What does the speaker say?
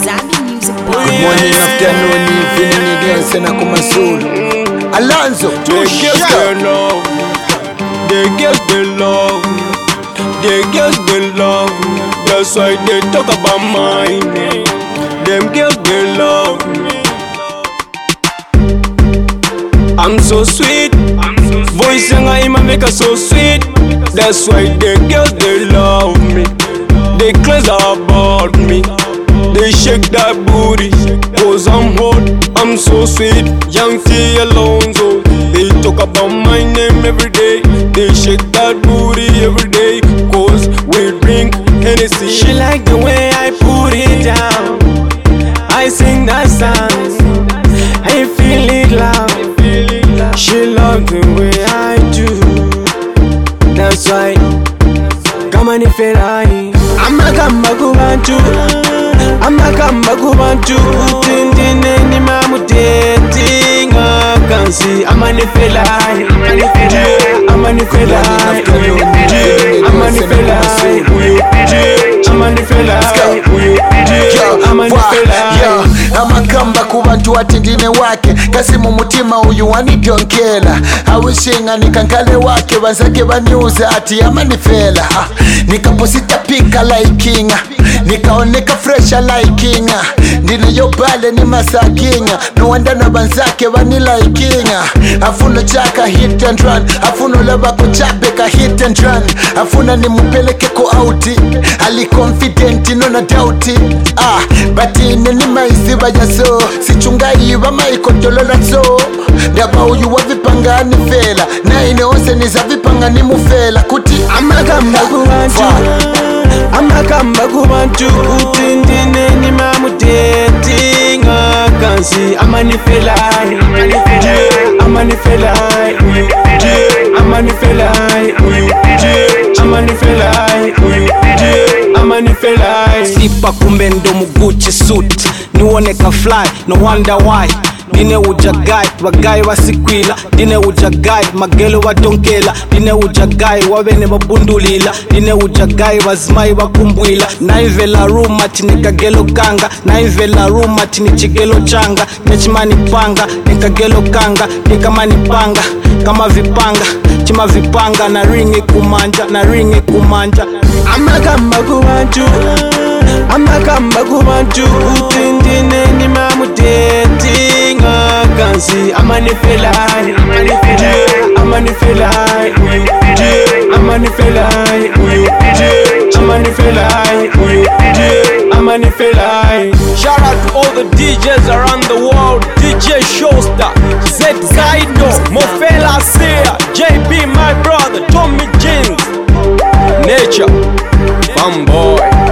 Morning, afternoon, evening, again, sena kumasulu. Alonzo, they give their love. They give their love. They give their love. That's why they talk about mine. Them give their love. I'm so sweet. Voice and I make her so sweet. That's why they girls they love me. They crazy about me. They shake that booty, cause I'm hot, I'm so sweet. Young T Alonzo. They talk about my name every day. They shake that booty every day, cause we drink Hennessy. She like the way I put it down. I sing that song, I feel it loud. She love the way I do. That's why kama ni ferai amakamba kubantu, amakamba kubantu utindine ni mamuteti ngakansi amani felai, amani felai, amani felai, amani felai, amani felai. amakamba kubantu watindine wake kasi mu mutima uyu wanidonkela awishinga nikankale wake banzake banyuza ati amanifela nikaposita pika likinga nikaoneka fresha likinga ndine yobale ni masakinga no wanda na banzake banilaikinga afuna chaka hit and run afuna laba kuchape ka hit and run afuna ni mupeleke ko outi ali confident no na doubt but ine ni maisiba yaso sichunga iba maikotolola so ndaba uyu wavipangani fela na ine ose niza vipangani mufela kuti amakamba kubantu, amakamba kubantu utindine ni mamuteti ngakansi amani felai, amani felai, amani felai, amani felai, amani felai. Sipa kumbe ndo muguchi suit niwoneka fly, no wonder why. Dine ujagai, wagai wasikwila. Dine ujagai, magelo wadonkela. Dine ujagai, wabene babundulila. Dine ujagai, wazmai wakumbwila. Naivela ruma tinikagelo kanga. Naivela ruma tinichigelo changa. Nechimani panga, nikagelo kanga. Nikamani panga, kama vipanga. Chima vipanga, na ringi kumanja. Na ringi kumanja. Amakamba kubantu, amakamba kubantu utindine ni mamuteti ngakansi amani felai, amani felai, amani felai, amani felai, amani felai. Shout out to all the DJs around the world. DJ Showstar, Zed Zaido, Mofela Sia, JB my brother, Tommy Jeans, Nature, Fanboy.